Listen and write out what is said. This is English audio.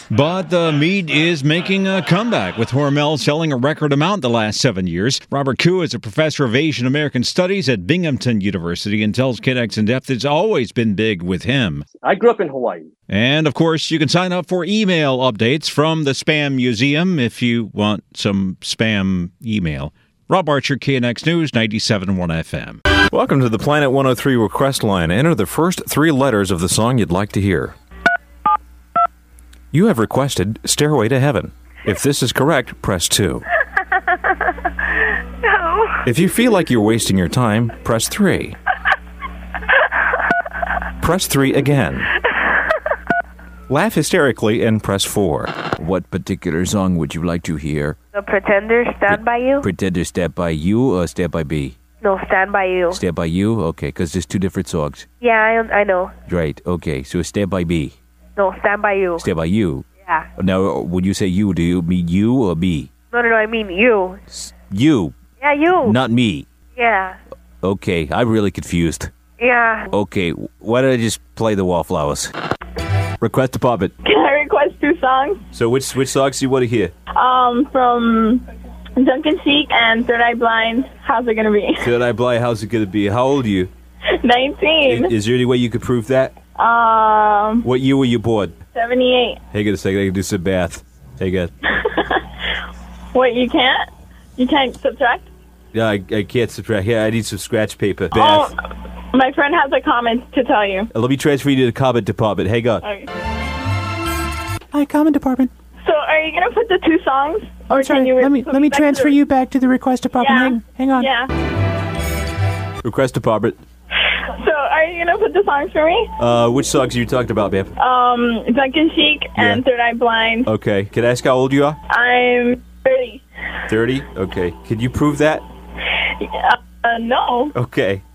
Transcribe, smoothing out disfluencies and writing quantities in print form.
But the meat is making a comeback, with Hormel selling a record amount the last 7 years. Robert Koo is a professor of Asian American Studies at Binghamton University and tells KidX In Depth it's always been big with him. I grew up in Hawaii. And, of course, you can sign up for email updates from the Spam Museum if you want some spam email. Rob Archer, KNX News, 97.1 FM. Welcome to the Planet 103 request line. Enter the first 3 letters of the song you'd like to hear. You have requested Stairway to Heaven. If this is correct, press 2. No. If you feel like you're wasting your time, press 3. Press 3 again. Laugh hysterically and press 4. What particular song would you like to hear? The Pretender, Stand By You? Pretender, Stand By You or Stand By Me? No, Stand By You. Stand By You? Okay, because there's 2 different songs. Yeah, I know. Right, okay, so Stand By Me. No, Stand By You. Stand By You? Yeah. Now, when you say you, do you mean you or me? No, I mean you. You. Yeah, you. Not me. Yeah. Okay, I'm really confused. Yeah. Okay, why don't I just play the Wallflowers? Request department. Can I request 2 songs? So which songs do you want to hear? From Duncan Sheik and Third Eye Blind. How's it gonna be? Third Eye Blind, how's it going to be? How old are you? 19. Is there any way you could prove that? What year were you born? 78. Hang on a second, I can do some math. Hang on. Wait, you can't? You can't subtract? Yeah, I can't subtract. Yeah, I need some scratch paper. Math. Oh, my friend has a comment to tell you. Let me transfer you to the comment department. Hang on. Okay. Hi, comment department. So, are you gonna put the 2 songs? Or Sorry, can you let me transfer you back to the request department. Yeah. Hang on. Yeah. Request department. So, are you gonna put the songs for me? Which songs are you talking about, ma'am? Duncan Sheik and Third Eye Blind. Okay. Can I ask how old you are? I'm 30. 30? Okay. Can you prove that? No. Okay.